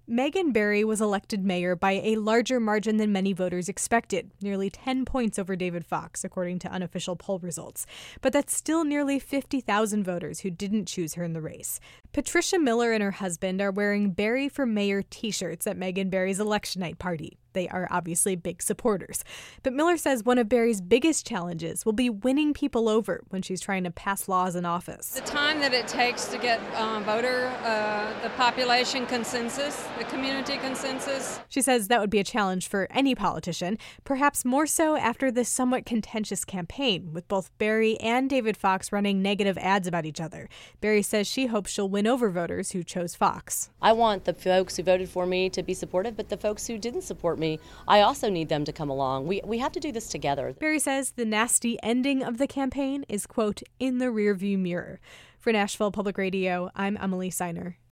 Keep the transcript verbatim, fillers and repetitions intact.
Megan Barry was elected mayor by a larger margin than many voters expected, nearly ten points over David Fox, according to unofficial poll results. But that's still nearly fifty thousand voters who didn't choose her in the race. Patricia Miller and her husband are wearing Barry for Mayor t-shirts at Megan Barry's election night party. They are obviously big supporters. But Miller says one of Barry's biggest challenges will be winning people over when she's trying to pass laws in office. The time that it takes to get uh, voter, uh, the population consensus, the community consensus. She says that would be a challenge for any politician, perhaps more so after this somewhat contentious campaign, with both Barry and David Fox running negative ads about each other. Barry says she hopes she'll win over voters who chose Fox. I want the folks who voted for me to be supportive, but the folks who didn't support me, I also need them to come along. We we have to do this together. Barry says the nasty ending of the campaign is, quote, in the rearview mirror. For Nashville Public Radio, I'm Emily Seiner.